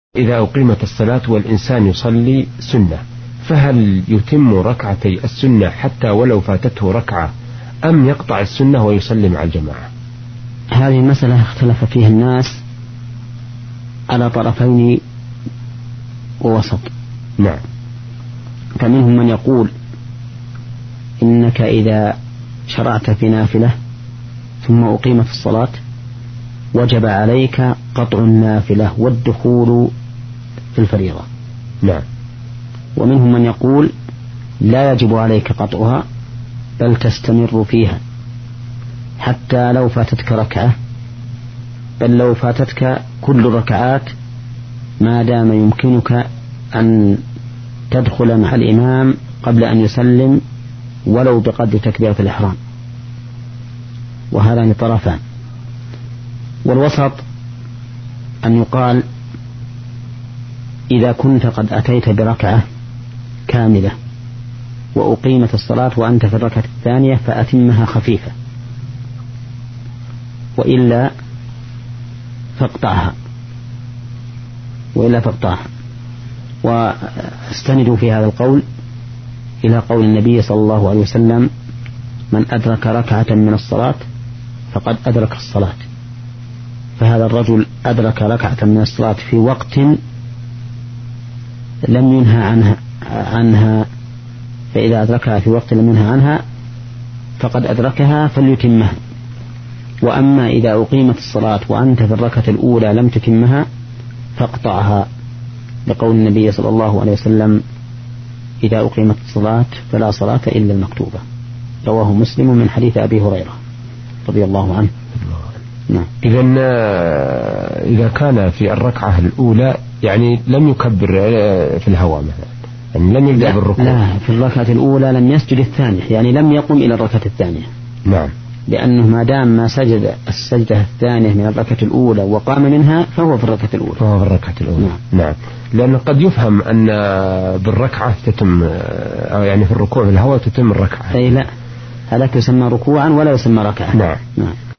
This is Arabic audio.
إذا أقيمت الصلاة والإنسان يصلي سنة، فهل يتم ركعتي السنة حتى ولو فاتته ركعة، أم يقطع السنة ويصلي مع الجماعة؟ هذه المسألة اختلف فيها الناس على طرفين ووسط. نعم. فمنهم من يقول إنك إذا شرعت في نافلة ثم أقيمت الصلاة وجب عليك قطع النافلة والدخول في الفريضة. نعم. ومنهم من يقول لا يجب عليك قطعها، بل تستمر فيها حتى لو فاتتك ركعة، بل لو فاتتك كل الركعات ما دام يمكنك أن تدخل مع الإمام قبل أن يسلم ولو بقدر تكبيرة الإحرام. وهذان طرفان. والوسط أن يقال إذا كنت قد أتيت بركعة كاملة وأقيمت الصلاة وأنت في الركعة الثانية فأتمها خفيفة، وإلا فاقطعها. واستندوا في هذا القول إلى قول النبي صلى الله عليه وسلم: من أدرك ركعة من الصلاة فقد أدرك الصلاة. فهذا الرجل أدرك ركعة من الصلاة في وقت لم ينهى عنها، فإذا أدركها في وقت لم ينهى عنها فقد أدركها فليتمها. وأما إذا أقيمت الصلاة وأنت في الركعة الأولى لم تتمها فاقطعها، لقول النبي صلى الله عليه وسلم: إذا أقيمت الصلاة فلا صلاة إلا المكتوبة. رواه مسلم من حديث أبي هريرة رضي الله عنه. نعم. إذا كان في الركعة الأولى يعني لم يكبر في الهواء مثلا، يعني لم يبدأ بالركوع. لا، في الركعة الأولى لم يسجد الثانية، يعني لم يقم إلى الركعة الثانية. نعم. لأنه ما دام ما سجد السجدة الثانية من الركعة الأولى وقام منها فهو في الركعة الأولى. نعم. لأنه قد يفهم أن بالركعة تتم، أو يعني في الركوع في الهواء تتم الركعة. أي لا، هذا يسمى ركوعا ولا يسمى ركعة. نعم.